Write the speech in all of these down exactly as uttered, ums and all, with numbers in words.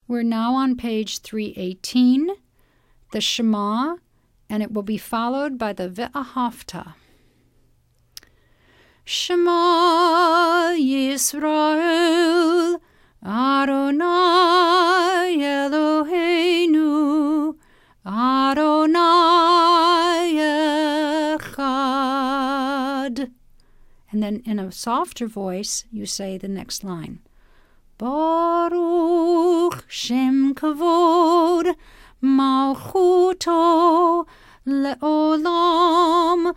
We're now on page three eighteen, the Shema, and it will be followed by the Ve'ahavta. Shema Yisrael, Adonai Eloheinu, Adonai Echad. And then in a softer voice, you say the next line. Baruch Shem Kavod Malchuto Le'olam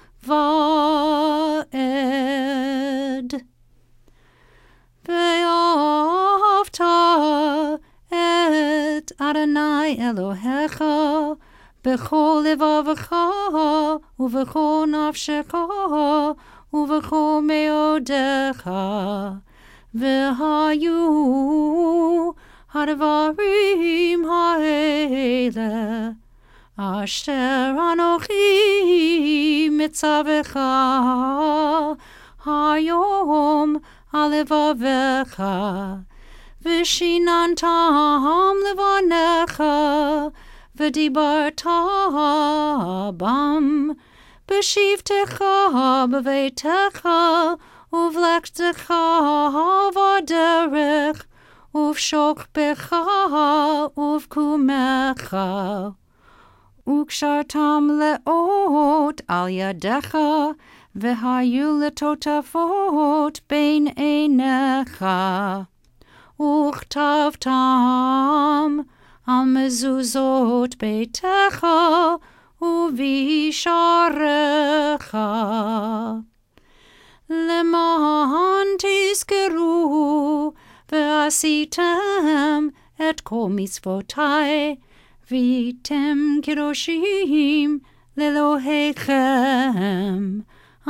Va'ed. Ve'ahavta et Adonai Elohecha b'chol levavecha uv'chol nafshecha uv'chol meodecha v'hayu hadvarim ha'ele asher anochi mitzavecha hayom alevavecha v'shinantam levanecha v'dibarta bam b'shivtecha b'veitecha uvlektecha v'derech uvshokbecha uvkumecha ukshartam leot al yadecha v'hayu letotafot bein einecha uchtavtam al mezuzot beitecha uvisharecha leman tizkeru ve'asitem et kol mitzvotai v'tem kiroshim lelohechem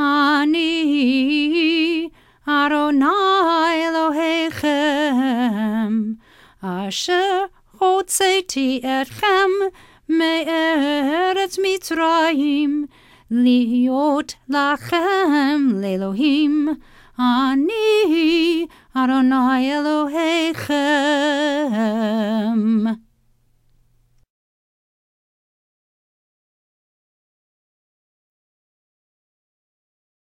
ani Adonai Elohechem asher hotzeti etchem me'eretz Mitzrayim liot lachem le'elohim ani Adonai Elohechem.